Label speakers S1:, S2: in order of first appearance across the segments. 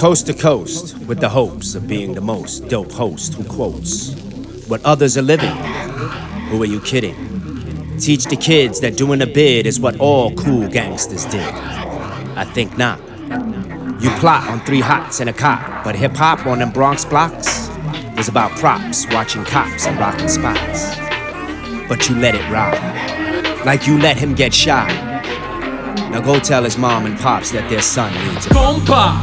S1: Coast to coast, with the hopes of being the most dope host who quotes what others are living. Who are you kidding? Teach the kids that doing a bid is what all cool gangsters did. I think not. You plot on 3 hots and a cop, but hip-hop on them Bronx blocks was about props, watching cops and rocking spots. But you let it ride, like you let him get shot. Now go tell his mom and pops that their son needs it.
S2: Compa,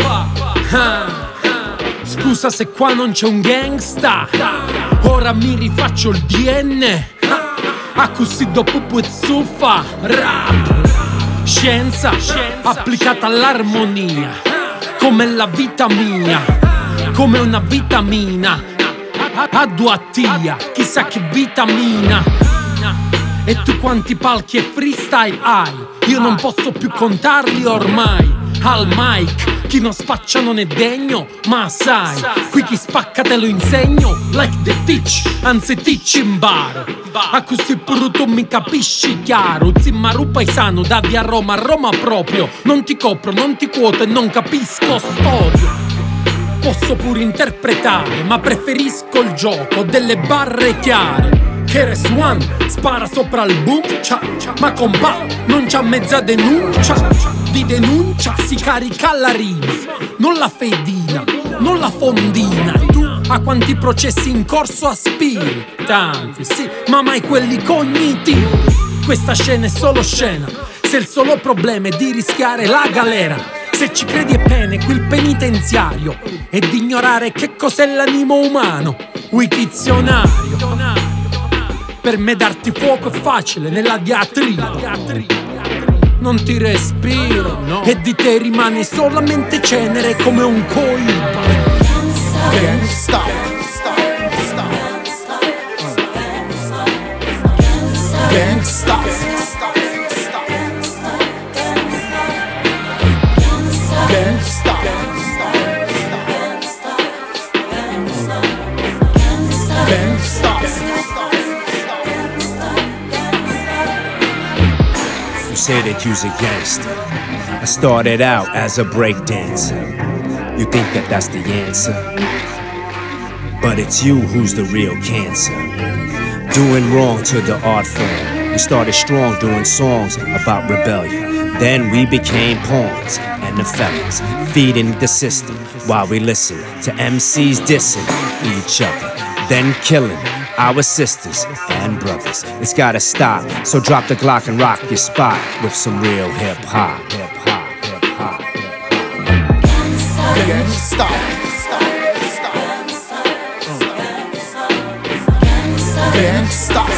S2: scusa se qua non c'è un gangsta. Ora mi rifaccio il DN. A così dopo poi zuffa. Rap, scienza applicata all'armonia. Come la vita mia, come una vitamina. A duatia, chissà che vitamina. E tu quanti palchi e freestyle hai? Io non posso più contarli ormai. Al mic, chi non spaccia non è degno. Ma sai, qui chi spacca te lo insegno. Like the teach, anzi teach in bar. A così pure tu mi capisci chiaro. Zimmaru paesano da via Roma a Roma proprio. Non ti copro, non ti quoto e non capisco storia. Posso pure interpretare, ma preferisco il gioco delle barre chiare. Keres One spara sopra il boom, ma compa non c'ha mezza denuncia. Di denuncia si carica la rima, non la fedina, non la fondina. Tu a quanti processi in corso aspiri? Tanti, sì, ma mai quelli cognitivi. Questa scena è solo scena, se il solo problema è di rischiare la galera. Se ci credi è pene, qui il penitenziario è di ignorare che cos'è l'animo umano. Wikizionario. Per me darti fuoco è facile nella diatriba. Non ti respiro, no. E di te rimane solamente cenere come un coiba.
S3: Gangsta. Gangsta. Gangsta. Gangsta.
S1: You say that you's a gangster. I started out as a breakdancer. You think that that's the answer? But it's you who's the real cancer. Doing wrong to the art form. We started strong doing songs about rebellion. Then we became pawns and the felons, feeding the system while we listen to MCs dissing each other, then killing our sisters and brothers. It's gotta stop, so drop the Glock and rock your spot with some real hip-hop.
S3: Gangsta. Gangsta.